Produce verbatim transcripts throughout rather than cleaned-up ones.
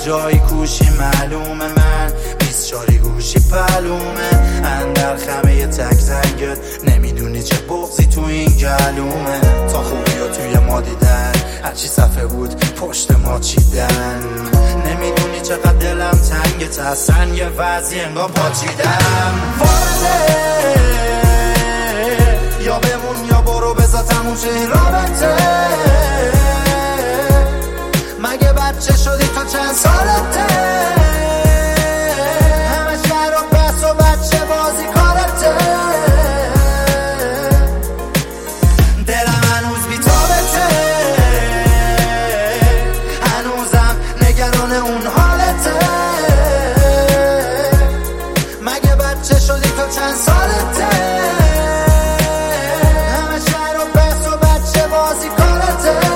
جایی کوشی معلومه، من بیست چاری گوشی پلومه، اندر خمه تک زنگت نمیدونی چه بغضی تو این گلومه. تا خوبی و توی ما دیدن، هرچی صفحه بود پشت ما چیدن، نمیدونی چقدر دلم تنگت، اصلا یه وضعی انگار پاچیدم. وارده یا بمون یا برو بذار تموم شه این رابطه، مگه بچه شدی تو چند سالته، همه شهر و بس و بچه بازی کارته، دلم هنوز بی تابته، هنوزم نگران اون حالته، مگه بچه شدی تو چند سالته، همه شهر و بس و بچه بازی کارته.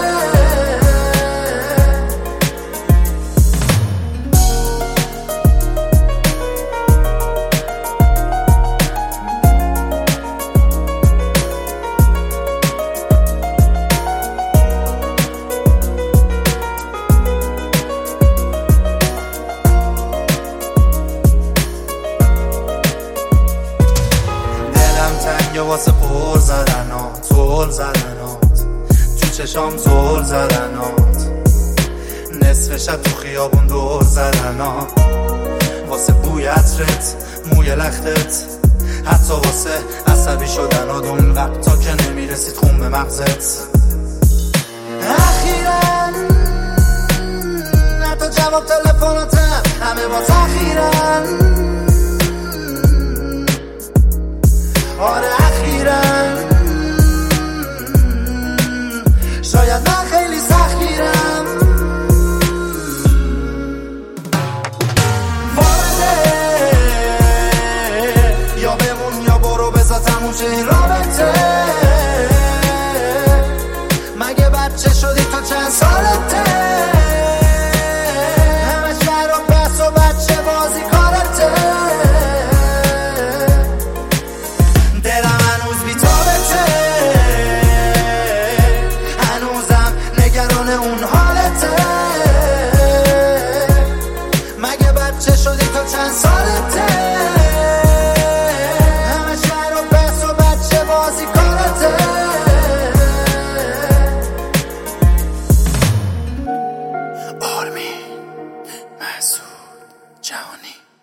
تنگه واسه پر زدنات، زل زدنات تو چشام، زل زدنات نصف شب تو خیابون دور زدنات، واسه بوی عطرت، موی لختت، حتی واسه عصبی شدنات اون وقتا که نمیرسید خون به مغزت. اخیراً حتی جواب تلفناتم همه با تأخیرن، آره اخیراً شاید من خیلی سختگیرم. وارده یا بمون یا برو بذار تموم شه این رابطه، مگه بچه شدی تو چند سالته، همه شهر و بس و بچه بازی کارته، اون حالته، مگه بچه شدی تو چند سالته، همه شهر و بس و بچه بازی کارته. آرمین مسعود جهانی.